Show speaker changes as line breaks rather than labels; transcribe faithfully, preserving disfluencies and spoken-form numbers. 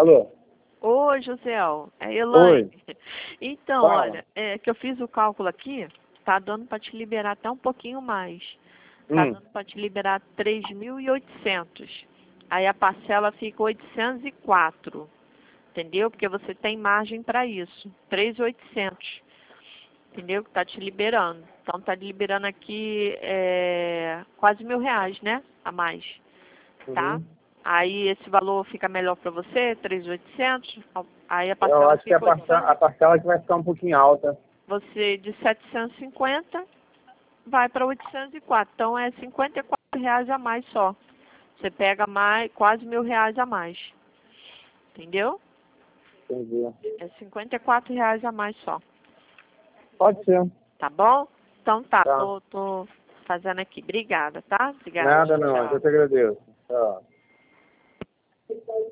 Alô?
Oi, Josiel. É Elaine.
Oi.
Então,
Fala.
olha, é que eu fiz o cálculo aqui, tá dando para te liberar até um pouquinho mais. Tá
Hum.
dando para te liberar três mil e oitocentos. Aí a parcela fica oitocentos e quatro. Entendeu? Porque você tem margem para isso. três mil e oitocentos. Entendeu? Que tá te liberando. Então tá te liberando aqui é, quase mil reais, né? A mais. Tá?
Uhum.
Aí esse valor fica melhor para você, três mil e oitocentos. Aí a
Eu
parcela
acho que a
fica
parcela,
oitocentos.
a parcela que vai ficar um pouquinho alta.
Você de setecentos e cinquenta vai para oitocentos e quatro. Então é cinquenta e quatro reais a mais só. Você pega mais, quase mil reais a mais. Entendeu?
Entendi.
É cinquenta e quatro reais a mais só.
Pode ser.
Tá bom? Então tá,
Tá.
tô, tô fazendo aqui. Obrigada, tá? Obrigada.
Nada
Tchau,
não,
tchau.
eu te agradeço. Tchau.